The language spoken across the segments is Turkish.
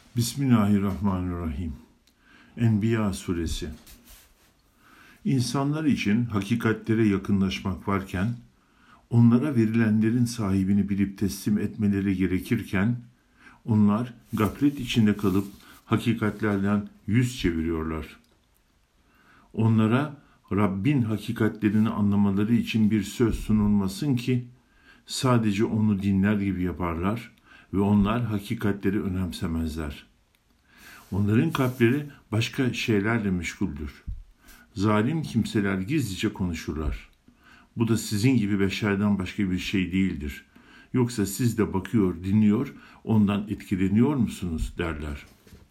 Bismillahirrahmanirrahim. Enbiya suresi. İnsanlar için hakikatlere yakınlaşmak varken, onlara verilenlerin sahibini bilip teslim etmeleri gerekirken, onlar gaflet içinde kalıp hakikatlerden yüz çeviriyorlar. Onlara Rabbin hakikatlerini anlamaları için bir söz sunulmasın ki, sadece onu dinler gibi yaparlar ve onlar hakikatleri önemsemezler. Onların kalpleri başka şeylerle meşguldür. Zalim kimseler gizlice konuşurlar. Bu da sizin gibi beşerden başka bir şey değildir. Yoksa siz de bakıyor, dinliyor, ondan etkileniyor musunuz derler.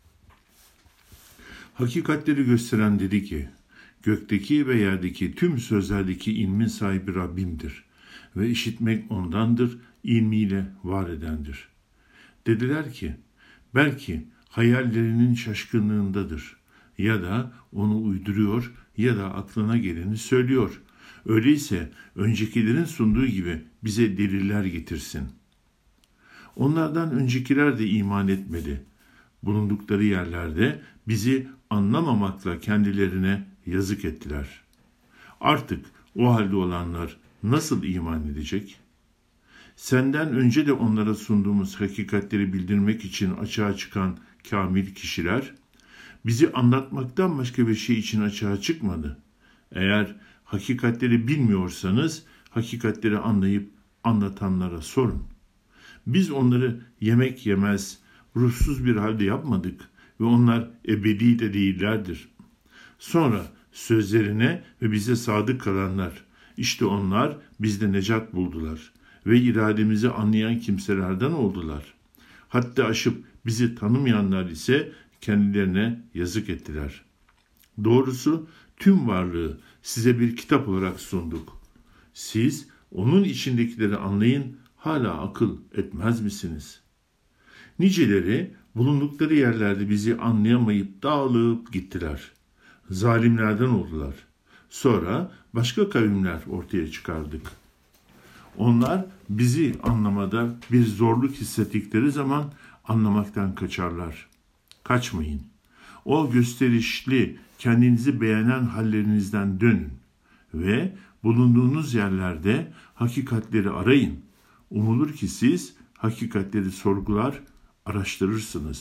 Hakikatleri gösteren dedi ki, gökteki ve yerdeki tüm sözlerdeki ilmin sahibi Rabbimdir ve işitmek ondandır, ilmiyle var edendir. Dediler ki, belki hayallerinin şaşkınlığındadır ya da onu uyduruyor ya da aklına geleni söylüyor. Öyleyse öncekilerin sunduğu gibi bize deliller getirsin. Onlardan öncekiler de iman etmedi. Bulundukları yerlerde bizi anlamamakla kendilerine yazık ettiler. Artık o halde olanlar nasıl iman edecek? Senden önce de onlara sunduğumuz hakikatleri bildirmek için açığa çıkan kamil kişiler, bizi anlatmaktan başka bir şey için açığa çıkmadı. Eğer hakikatleri bilmiyorsanız, hakikatleri anlayıp anlatanlara sorun. Biz onları yemek yemez, ruhsuz bir halde yapmadık ve onlar ebedi de değillerdir. Sonra sözlerine ve bize sadık kalanlar, işte onlar bizde necat buldular ve irademizi anlayan kimselerden oldular. Hatta aşıp bizi tanımayanlar ise kendilerine yazık ettiler. Doğrusu tüm varlığı size bir kitap olarak sunduk. Siz onun içindekileri anlayın, hala akıl etmez misiniz? Niceleri bulundukları yerlerde bizi anlayamayıp dağılıp gittiler. Zalimlerden oldular. Sonra başka kavimler ortaya çıkardık. Onlar bizi anlamada bir zorluk hissettikleri zaman anlamaktan kaçarlar. Kaçmayın. O gösterişli, kendinizi beğenen hallerinizden dönün ve bulunduğunuz yerlerde hakikatleri arayın. Umulur ki siz hakikatleri sorgular, araştırırsınız.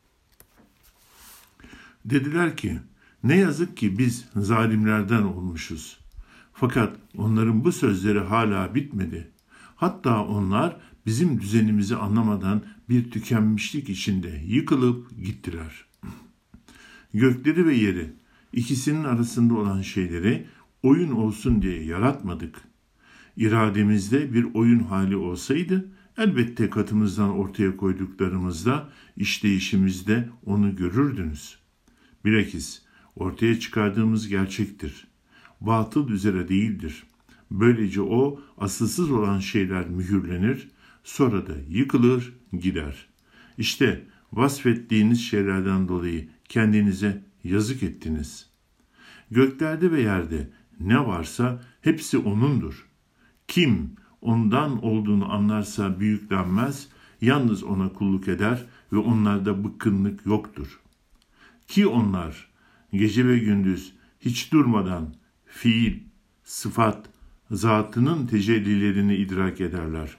Dediler ki, ne yazık ki biz zalimlerden olmuşuz. Fakat onların bu sözleri hala bitmedi. Hatta onlar bizim düzenimizi anlamadan bir tükenmişlik içinde yıkılıp gittiler. Gökleri ve yeri, ikisinin arasında olan şeyleri oyun olsun diye yaratmadık. İrademizde bir oyun hali olsaydı, elbette katımızdan ortaya koyduklarımızda, işleyişimizde onu görürdünüz. Bilakis ortaya çıkardığımız gerçektir. Batıl üzere değildir. Böylece o asılsız olan şeyler mühürlenir, sonra da yıkılır gider. İşte vasfettiğiniz şeylerden dolayı kendinize yazık ettiniz. Göklerde ve yerde ne varsa hepsi O'nundur. Kim ondan olduğunu anlarsa büyüklenmez, yalnız O'na kulluk eder ve onlarda bıkkınlık yoktur. Ki onlar gece ve gündüz hiç durmadan fiil, sıfat, zatının tecellilerini idrak ederler.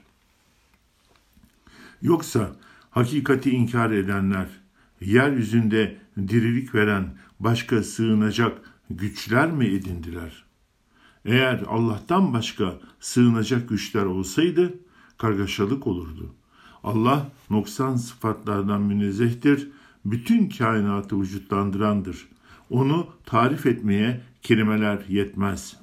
Yoksa hakikati inkar edenler, yeryüzünde dirilik veren başka sığınacak güçler mi edindiler? Eğer Allah'tan başka sığınacak güçler olsaydı kargaşalık olurdu. Allah noksan sıfatlardan münezzehtir, bütün kainatı vücutlandırandır. Onu tarif etmeye kelimeler yetmez.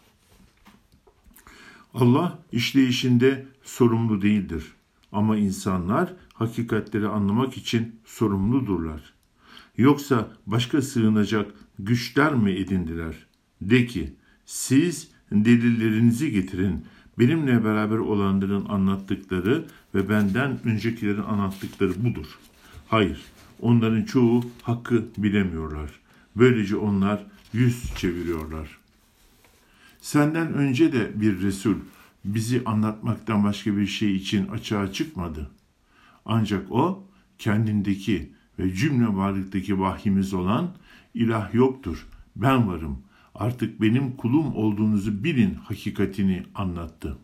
Allah işleyişinde sorumlu değildir. Ama insanlar hakikatleri anlamak için sorumludurlar. Yoksa başka sığınacak güçler mi edindiler? De ki, siz delillerinizi getirin. Benimle beraber olanların anlattıkları ve benden öncekilerin anlattıkları budur. Hayır, onların çoğu hakkı bilemiyorlar. Böylece onlar yüz çeviriyorlar. Senden önce de bir Resul bizi anlatmaktan başka bir şey için açığa çıkmadı. Ancak o kendindeki ve cümle varlıktaki vahyimiz olan ilah yoktur, ben varım, artık benim kulum olduğunuzu bilin hakikatini anlattı.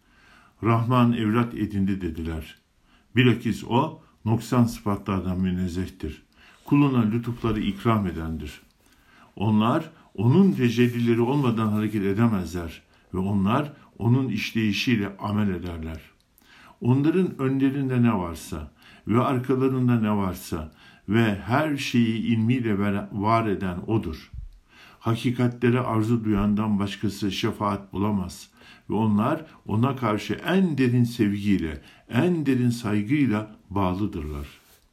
Rahman evlat edindi dediler. Bilakis o noksan sıfatlardan münezzehtir. Kuluna lütufları ikram edendir. Onlar onun tecellileri olmadan hareket edemezler ve onlar onun işleyişiyle amel ederler. Onların önlerinde ne varsa ve arkalarında ne varsa ve her şeyi ilmiyle var eden O'dur. Hakikatlere arzu duyandan başkası şefaat bulamaz ve onlar ona karşı en derin sevgiyle, en derin saygıyla bağlıdırlar.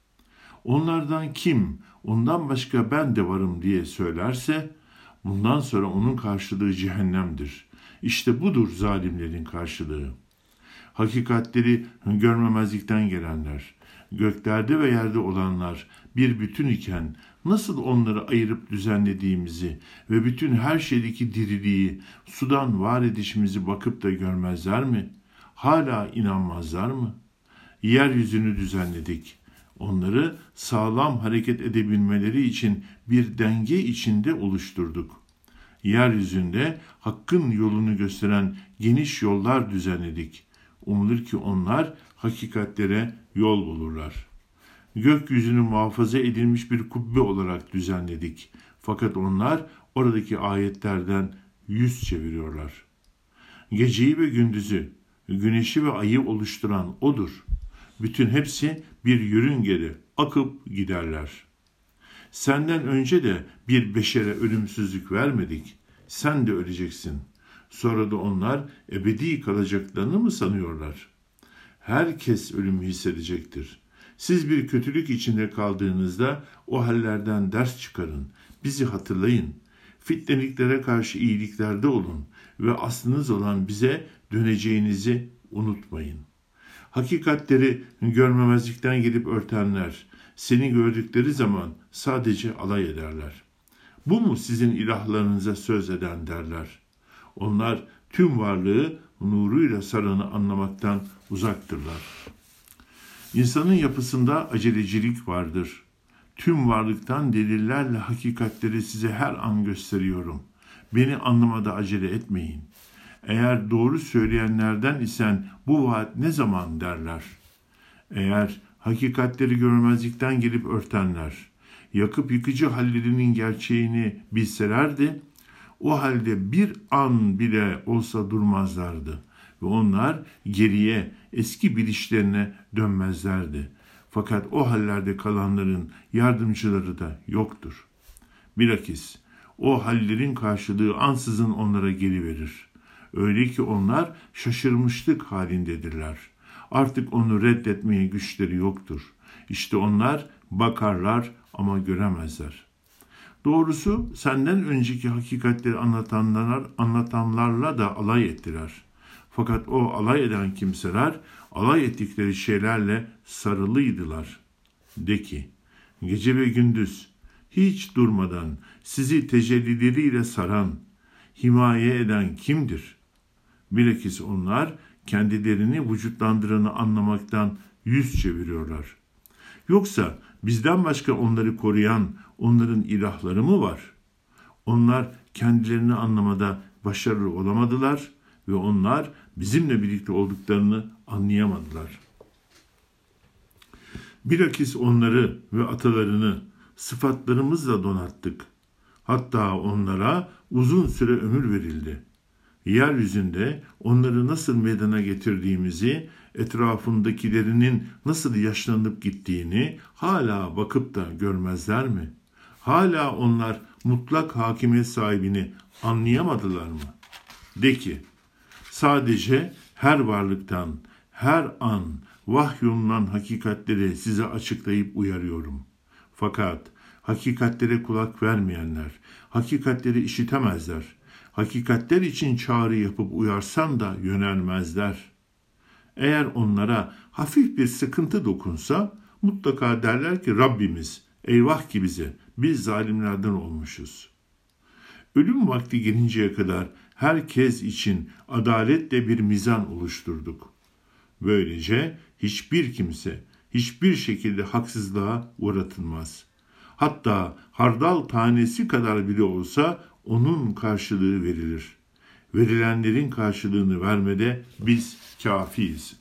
Onlardan kim, ondan başka ben de varım diye söylerse, bundan sonra onun karşılığı cehennemdir. İşte budur zalimlerin karşılığı. Hakikatleri görmemezlikten gelenler, göklerde ve yerde olanlar bir bütün iken nasıl onları ayırıp düzenlediğimizi ve bütün her şeydeki diriliği, sudan var edişimizi bakıp da görmezler mi? Hala inanmazlar mı? Yeryüzünü düzenledik. Onları sağlam hareket edebilmeleri için bir denge içinde oluşturduk. Yeryüzünde hakkın yolunu gösteren geniş yollar düzenledik. Umulur ki onlar hakikatlere yol bulurlar. Gökyüzünü muhafaza edilmiş bir kubbe olarak düzenledik. Fakat onlar oradaki ayetlerden yüz çeviriyorlar. Geceyi ve gündüzü, güneşi ve ayı oluşturan O'dur. Bütün hepsi bir yörüngede akıp giderler. Senden önce de bir beşere ölümsüzlük vermedik. Sen de öleceksin. Sonra da onlar ebedi kalacaklarını mı sanıyorlar? Herkes ölümü hissedecektir. Siz bir kötülük içinde kaldığınızda o hallerden ders çıkarın. Bizi hatırlayın. Fitneliklere karşı iyiliklerde olun ve aslınız olan bize döneceğinizi unutmayın. Hakikatleri görmemezlikten gelip örtenler, seni gördükleri zaman sadece alay ederler. Bu mu sizin ilahlarınıza söz eden derler. Onlar tüm varlığı nuruyla saranı anlamaktan uzaktırlar. İnsanın yapısında acelecilik vardır. Tüm varlıktan delillerle hakikatleri size her an gösteriyorum. Beni anlamada acele etmeyin. Eğer doğru söyleyenlerden isen bu vaat ne zaman derler. Eğer hakikatleri görmezlikten gelip örtenler, yakıp yıkıcı hallerinin gerçeğini bilselerdi, o halde bir an bile olsa durmazlardı ve onlar geriye eski bilişlerine dönmezlerdi. Fakat o hallerde kalanların yardımcıları da yoktur. Bilakis o hallerin karşılığı ansızın onlara geliverir. Öyle ki onlar şaşırmışlık halindedirler. Artık onu reddetmeye güçleri yoktur. İşte onlar bakarlar ama göremezler. Doğrusu senden önceki hakikatleri anlatanlarla da alay ettiler. Fakat o alay eden kimseler alay ettikleri şeylerle sarılıydılar. De ki, gece ve gündüz hiç durmadan sizi tecellileriyle saran, himaye eden kimdir? Bilakis onlar kendilerini vücutlandıranı anlamaktan yüz çeviriyorlar. Yoksa bizden başka onları koruyan onların ilahları mı var? Onlar kendilerini anlamada başarılı olamadılar ve onlar bizimle birlikte olduklarını anlayamadılar. Bilakis onları ve atalarını sıfatlarımızla donattık. Hatta onlara uzun süre ömür verildi. Yeryüzünde onları nasıl meydana getirdiğimizi, etrafındakilerinin nasıl yaşlanıp gittiğini hala bakıp da görmezler mi? Hala onlar mutlak hakimiyet sahibini anlayamadılar mı? De ki, sadece her varlıktan, her an vahyolunan hakikatleri size açıklayıp uyarıyorum. Fakat hakikatlere kulak vermeyenler, hakikatleri işitemezler. Hakikatler için çağrı yapıp uyarsan da yönelmezler. Eğer onlara hafif bir sıkıntı dokunsa mutlaka derler ki Rabbimiz eyvah ki bize, biz zalimlerden olmuşuz. Ölüm vakti gelinceye kadar herkes için adaletle bir mizan oluşturduk. Böylece hiçbir kimse hiçbir şekilde haksızlığa uğratılmaz. Hatta hardal tanesi kadar bile olsa onun karşılığı verilir. Verilenlerin karşılığını vermede biz kafiyiz.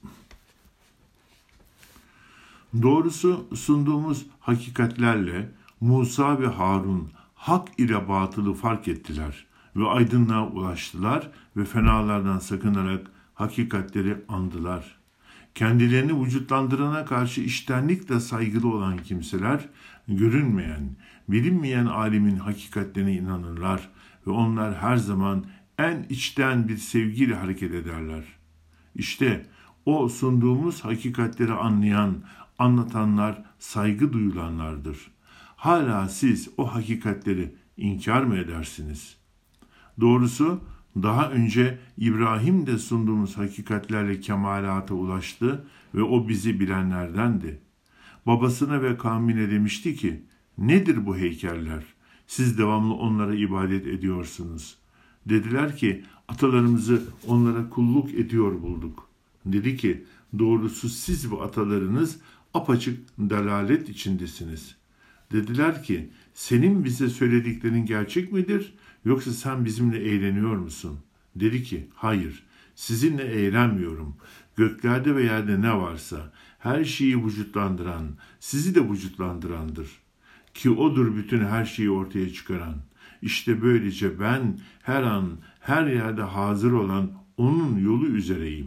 Doğrusu sunduğumuz hakikatlerle Musa ve Harun hak ile batılı fark ettiler ve aydınlığa ulaştılar ve fenalardan sakınarak hakikatleri andılar. Kendilerini vücutlandırana karşı içtenlikle saygılı olan kimseler, görünmeyen, bilinmeyen alemin hakikatlerine inanırlar ve onlar her zaman en içten bir sevgiyle hareket ederler. İşte o sunduğumuz hakikatleri anlayan, anlatanlar saygı duyulanlardır. Hala siz o hakikatleri inkar mı edersiniz? Doğrusu daha önce İbrahim de sunduğumuz hakikatlerle kemalata ulaştı ve o bizi bilenlerdendi. Babasına ve kavmine demişti ki, nedir bu heykeller? Siz devamlı onlara ibadet ediyorsunuz. Dediler ki, atalarımızı onlara kulluk ediyor bulduk. Dedi ki, doğrusu siz ve atalarınız apaçık dalalet içindesiniz. Dediler ki, senin bize söylediklerin gerçek midir, yoksa sen bizimle eğleniyor musun? Dedi ki, hayır, sizinle eğlenmiyorum. Göklerde ve yerde ne varsa, her şeyi vücutlandıran, sizi de vücutlandırandır. Ki odur bütün her şeyi ortaya çıkaran. İşte böylece ben her an, her yerde hazır olan onun yolu üzereyim.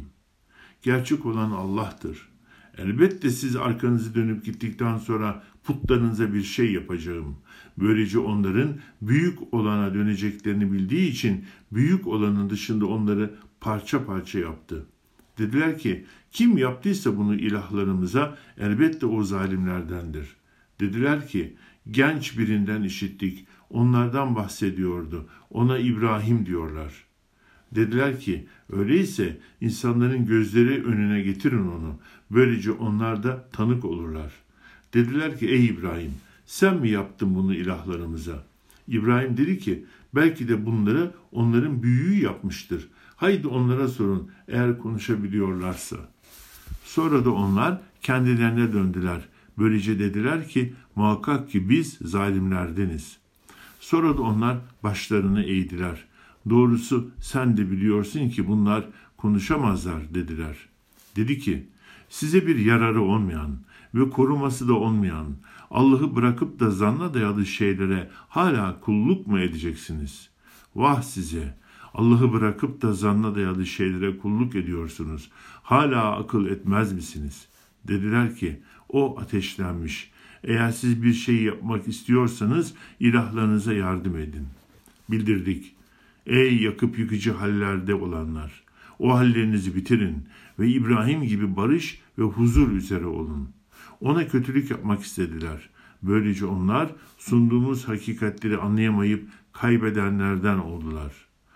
Gerçek olan Allah'tır. Elbette siz arkanızı dönüp gittikten sonra putlarınıza bir şey yapacağım. Böylece onların büyük olana döneceklerini bildiği için büyük olanın dışında onları parça parça yaptı. Dediler ki, kim yaptıysa bunu ilahlarımıza elbette o zalimlerdendir. Dediler ki, genç birinden işittik, onlardan bahsediyordu, ona İbrahim diyorlar. Dediler ki, öyleyse insanların gözleri önüne getirin onu, böylece onlar da tanık olurlar. Dediler ki, ey İbrahim, sen mi yaptın bunu ilahlarımıza? İbrahim dedi ki, belki de bunları onların büyüğü yapmıştır. Haydi onlara sorun, eğer konuşabiliyorlarsa. Sonra da onlar kendilerine döndüler. Böylece dediler ki, muhakkak ki biz zalimlerdeniz. Sonra da onlar başlarını eğdiler. Doğrusu sen de biliyorsun ki bunlar konuşamazlar dediler. Dedi ki, size bir yararı olmayan ve koruması da olmayan, Allah'ı bırakıp da zanna dayalı şeylere hala kulluk mu edeceksiniz? Vah size! Allah'ı bırakıp da zanna dayalı şeylere kulluk ediyorsunuz. Hala akıl etmez misiniz? Dediler ki, o ateşlenmiş. Eğer siz bir şey yapmak istiyorsanız ilahlarınıza yardım edin. Bildirdik. Ey yakıp yıkıcı hallerde olanlar! O hallerinizi bitirin ve İbrahim gibi barış ve huzur üzere olun. Ona kötülük yapmak istediler. Böylece onlar sunduğumuz hakikatleri anlayamayıp kaybedenlerden oldular.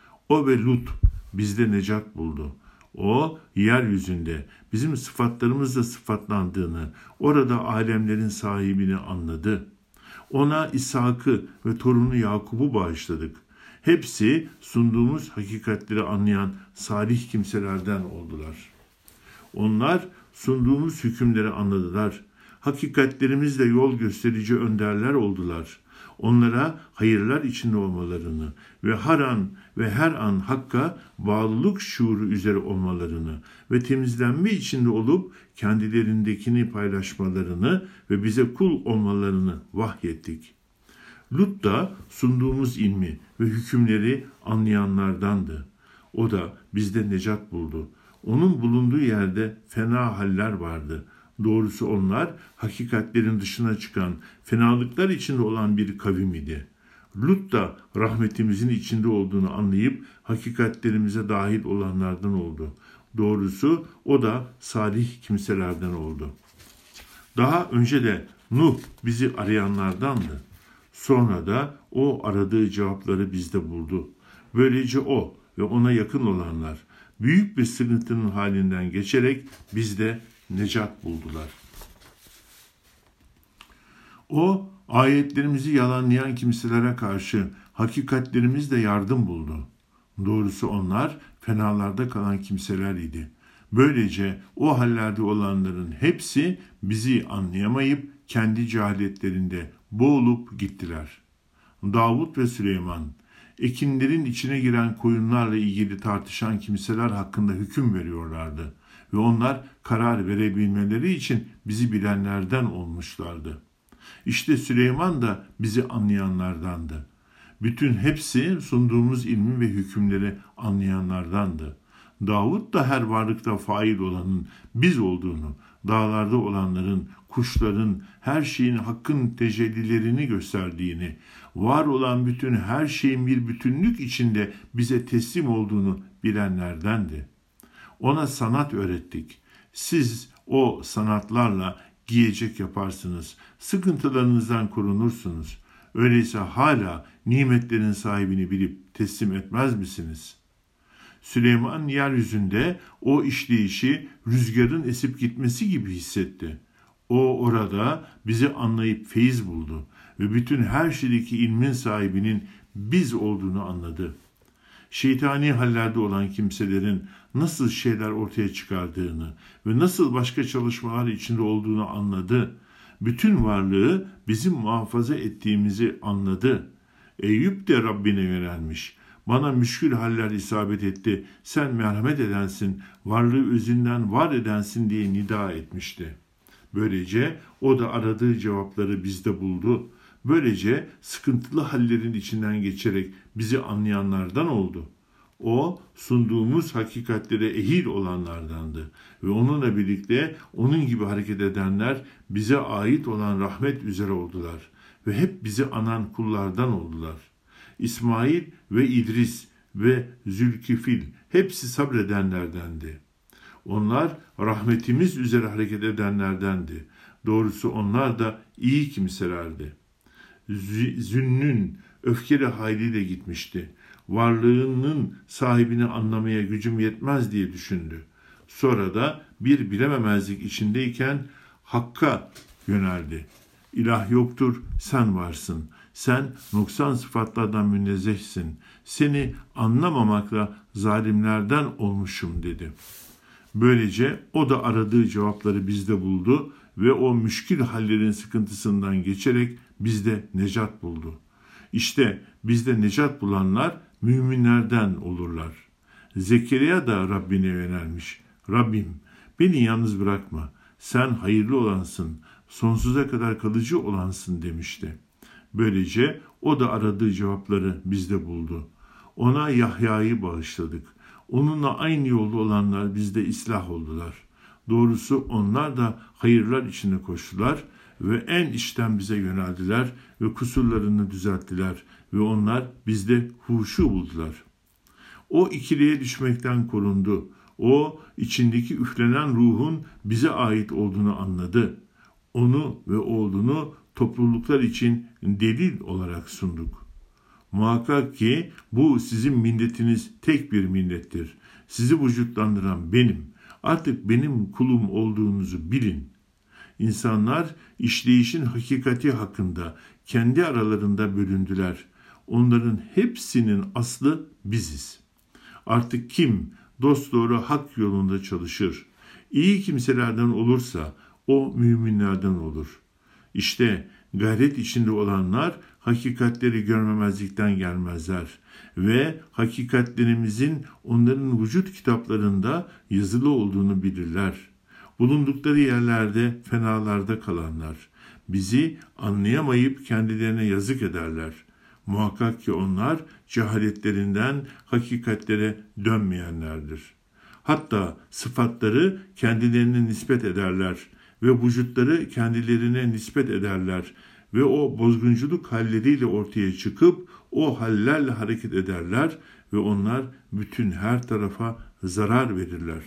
O ve Lut bizde necat buldu. O yeryüzünde bizim sıfatlarımızla sıfatlandığını, orada alemlerin sahibini anladı. Ona İshak'ı ve torunu Yakub'u bağışladık. Hepsi sunduğumuz hakikatleri anlayan salih kimselerden oldular. Onlar sunduğumuz hükümleri anladılar. Hakikatlerimizle yol gösterici önderler oldular. Onlara hayırlar içinde olmalarını ve her an Hakk'a bağlılık şuuru üzere olmalarını ve temizlenme içinde olup kendilerindekini paylaşmalarını ve bize kul olmalarını vahyettik. Lut da sunduğumuz ilmi ve hükümleri anlayanlardandı. O da bizde necat buldu. Onun bulunduğu yerde fena haller vardı. Doğrusu onlar hakikatlerin dışına çıkan, fenalıklar içinde olan bir kavim idi. Lut da rahmetimizin içinde olduğunu anlayıp hakikatlerimize dahil olanlardan oldu. Doğrusu o da salih kimselerden oldu. Daha önce de Nuh bizi arayanlardandı. Sonra da o aradığı cevapları bizde buldu. Böylece o ve ona yakın olanlar büyük bir sıkıntının halinden geçerek bizde necat buldular. O ayetlerimizi yalanlayan kimselere karşı hakikatlerimizle yardım buldu. Doğrusu onlar fenalarda kalan kimseler idi. Böylece o hallerde olanların hepsi bizi anlayamayıp kendi cehaletlerinde boğulup gittiler. Davut ve Süleyman, ekinlerin içine giren koyunlarla ilgili tartışan kimseler hakkında hüküm veriyorlardı ve onlar karar verebilmeleri için bizi bilenlerden olmuşlardı. İşte Süleyman da bizi anlayanlardandı. Bütün hepsi sunduğumuz ilmi ve hükümleri anlayanlardandı. Davut da her varlıkta fail olanın biz olduğunu, dağlarda olanların, kuşların, her şeyin hakkın tecellilerini gösterdiğini, var olan bütün her şeyin bir bütünlük içinde bize teslim olduğunu bilenlerdendi. Ona sanat öğrettik. Siz o sanatlarla giyecek yaparsınız. Sıkıntılarınızdan korunursunuz. Öyleyse hala nimetlerin sahibini bilip teslim etmez misiniz? Süleyman yeryüzünde o işleyişi rüzgarın esip gitmesi gibi hissetti. O orada bizi anlayıp feyiz buldu ve bütün her şeydeki ilmin sahibinin biz olduğunu anladı. Şeytani hallerde olan kimselerin nasıl şeyler ortaya çıkardığını ve nasıl başka çalışmalar içinde olduğunu anladı. Bütün varlığı bizim muhafaza ettiğimizi anladı. Eyüp de Rabbine yönelmiş. Bana müşkül haller isabet etti. Sen merhamet edensin, varlığı özünden var edensin diye nida etmişti. Böylece o da aradığı cevapları bizde buldu. Böylece sıkıntılı hallerin içinden geçerek bizi anlayanlardan oldu. O sunduğumuz hakikatlere ehil olanlardandı ve onunla birlikte onun gibi hareket edenler bize ait olan rahmet üzere oldular ve hep bizi anan kullardan oldular. İsmail ve İdris ve Zülkifil hepsi sabredenlerdendi. Onlar rahmetimiz üzere hareket edenlerdendi. Doğrusu onlar da iyi kimselerdi. Zünnün öfkeli haliyle gitmişti. Varlığının sahibini anlamaya gücüm yetmez diye düşündü. Sonra da bir bilememezlik içindeyken Hakk'a yöneldi. İlah yoktur, sen varsın. Sen noksan sıfatlardan münezzehsin. Seni anlamamakla zalimlerden olmuşum dedi. Böylece o da aradığı cevapları bizde buldu ve o müşkil hallerin sıkıntısından geçerek bizde necat buldu. İşte bizde necat bulanlar müminlerden olurlar. Zekeriya da Rabbine yönelmiş. Rabbim beni yalnız bırakma. Sen hayırlı olansın, sonsuza kadar kalıcı olansın demişti. Böylece o da aradığı cevapları bizde buldu. Ona Yahya'yı bağışladık. Onunla aynı yolda olanlar bizde ıslah oldular. Doğrusu onlar da hayırlar içinde koştular ve en içten bize yöneldiler ve kusurlarını düzelttiler ve onlar bizde huşu buldular. O ikiliye düşmekten korundu. O içindeki üflenen ruhun bize ait olduğunu anladı. Onu ve oğlunu topluluklar için delil olarak sunduk. Muhakkak ki bu sizin milletiniz tek bir millettir. Sizi vücutlandıran benim. Artık benim kulum olduğunuzu bilin. İnsanlar işleyişin hakikati hakkında kendi aralarında bölündüler. Onların hepsinin aslı biziz. Artık kim dosdoğru hak yolunda çalışır, iyi kimselerden olursa o müminlerden olur. İşte gayret içinde olanlar hakikatleri görmemezlikten gelmezler ve hakikatlerimizin onların vücut kitaplarında yazılı olduğunu bilirler. Bulundukları yerlerde fenalarda kalanlar bizi anlayamayıp kendilerine yazık ederler. Muhakkak ki onlar cehaletlerinden hakikatlere dönmeyenlerdir. Hatta sıfatları kendilerine nispet ederler ve vücutları kendilerine nispet ederler ve o bozgunculuk halleriyle ortaya çıkıp o hallerle hareket ederler ve onlar bütün her tarafa zarar verirler.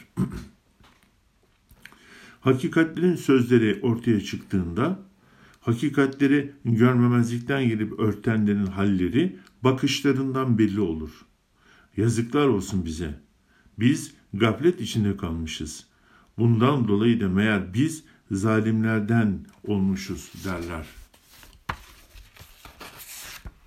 Hakikatlerin sözleri ortaya çıktığında hakikatleri görmemezlikten gelip örtenlerin halleri bakışlarından belli olur. Yazıklar olsun bize. Biz gaflet içinde kalmışız. Bundan dolayı da meğer biz zalimlerden olmuşuz derler.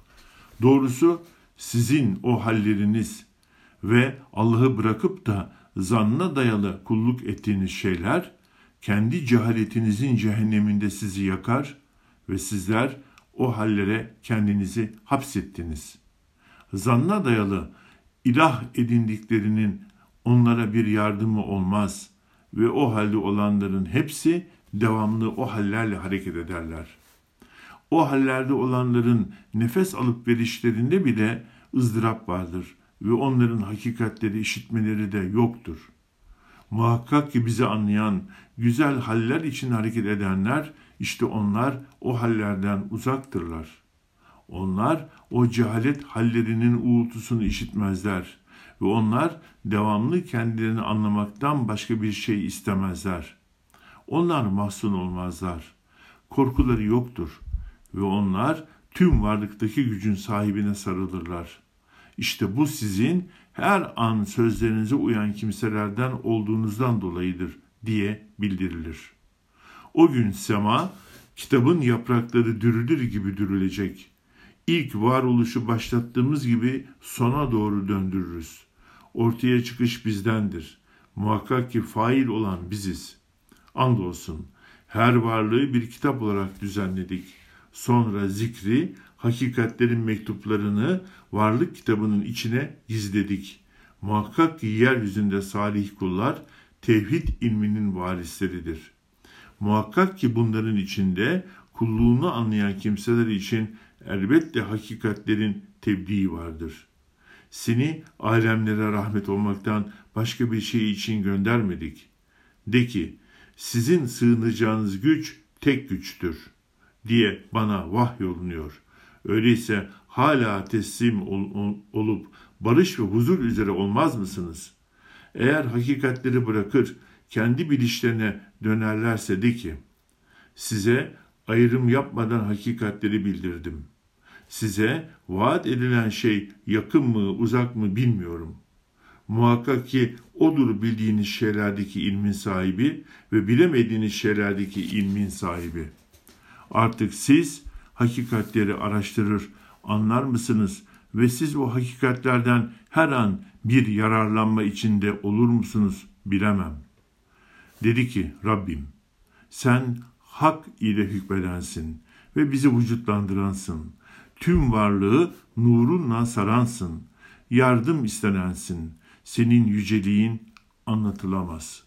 Doğrusu sizin o halleriniz ve Allah'ı bırakıp da zanna dayalı kulluk ettiğiniz şeyler, kendi cehaletinizin cehenneminde sizi yakar ve sizler o hallere kendinizi hapsettiniz. Zanna dayalı ilah edindiklerinin onlara bir yardımı olmaz ve o halde olanların hepsi devamlı o hallerle hareket ederler. O hallerde olanların nefes alıp verişlerinde bile ızdırap vardır ve onların hakikatleri işitmeleri de yoktur. Muhakkak ki bizi anlayan, güzel haller için hareket edenler, işte onlar o hallerden uzaktırlar. Onlar o cehalet hallerinin uğultusunu işitmezler ve onlar devamlı kendilerini anlamaktan başka bir şey istemezler. Onlar mahzun olmazlar. Korkuları yoktur ve onlar tüm varlıktaki gücün sahibine sarılırlar. İşte bu sizin her an sözlerinize uyan kimselerden olduğunuzdan dolayıdır diye bildirilir. O gün sema, kitabın yaprakları dürülür gibi dürülecek. İlk varoluşu başlattığımız gibi sona doğru döndürürüz. Ortaya çıkış bizdendir. Muhakkak ki fail olan biziz. Andolsun her varlığı bir kitap olarak düzenledik. Sonra zikri, hakikatlerin mektuplarını varlık kitabının içine gizledik. Muhakkak ki yeryüzünde salih kullar tevhid ilminin varisleridir. Muhakkak ki bunların içinde kulluğunu anlayan kimseler için elbette hakikatlerin tebliği vardır. Seni alemlere rahmet olmaktan başka bir şey için göndermedik. De ki, sizin sığınacağınız güç tek güçtür diye bana vahyolunuyor. Öyleyse hala teslim olup barış ve huzur üzere olmaz mısınız? Eğer hakikatleri bırakır, kendi bilişlerine dönerlerse de ki, size ayrım yapmadan hakikatleri bildirdim. Size vaat edilen şey yakın mı, uzak mı bilmiyorum. Muhakkak ki odur bildiğiniz şeylerdeki ilmin sahibi ve bilemediğiniz şeylerdeki ilmin sahibi. Artık siz hakikatleri araştırır, anlar mısınız ve siz o hakikatlerden her an bir yararlanma içinde olur musunuz bilemem. Dedi ki Rabbim, sen hak ile hükmedensin ve bizi vücutlandıransın. Tüm varlığı nurunla saransın. Yardım istenensin. Senin yüceliğin anlatılamaz.